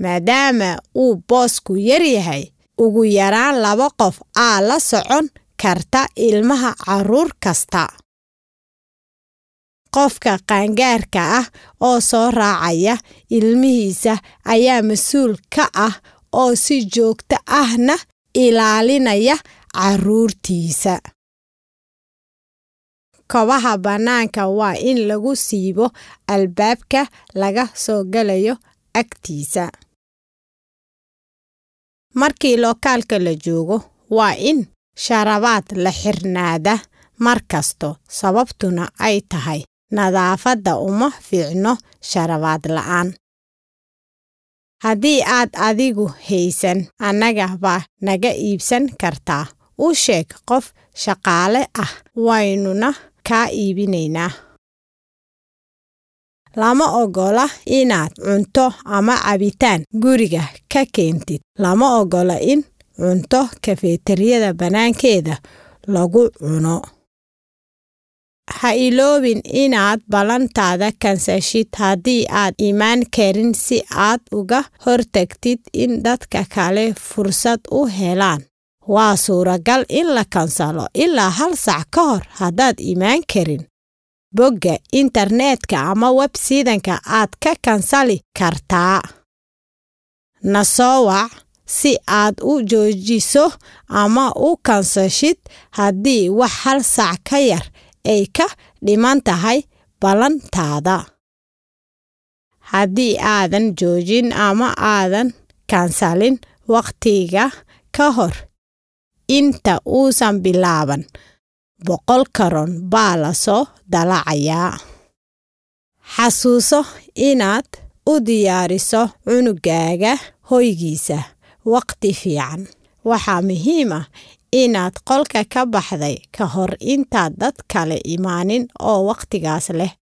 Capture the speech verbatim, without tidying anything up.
maadaama uu boosku yar yahay ugu yaraan laba qof aa la socon karta ilmaha caruur kasta. Qofka qaangaarka ah oo soo raacaya ilmihiisa ayaa mas'uul ka ah oo si joogto ahna ilaalinaya caruurtiisa. Kabaha banaanka waa in lagu siibo albaabka laga soo galayo agtiisa. Markii lokaalka la joogo waa in sharabaad la xirnaada markasto, sababtuna ay tahay nadaafadda uma fiicno sharabaad la'aan. Haddii aad adigu haysan, annaga baa naga iibsan kartaa. U sheeg qof shaqaale ah waynuna ka iibinaynaa. Lama ogola inaad cunto ama cabitaan guriga ka keentid. Lama ogola in cunto kafeeteriyada banaankeeda lagu cuno. Ha iloobin inaad balantaada kansashid haddii aad imaan karin si aad uga hortagtid in dadka kale fursad u helaan. Waa suuragal in la kansalo ilaa hal sac ka hor haddaad imaan karin. Bogga internetka ama website-ka aad ka kansali kartaa. Na soo wac si aad u joojiso ama u kansashid haddii wax hal sac ka yar ay ka dhiman tahay balantaada. Haddii aadan joojin ama aadan kansalin waqtiga ka hor inta uusan bilaaban, boqol karoon baa la soo dalacayaa. Xasuuso inaad u diyaariso cunugaaga hoygiisa waqti fiican. Waxaa muhiim ah inaad qolka ka baxday ka hor intaad dad kale imaanin oo waqtigaas leh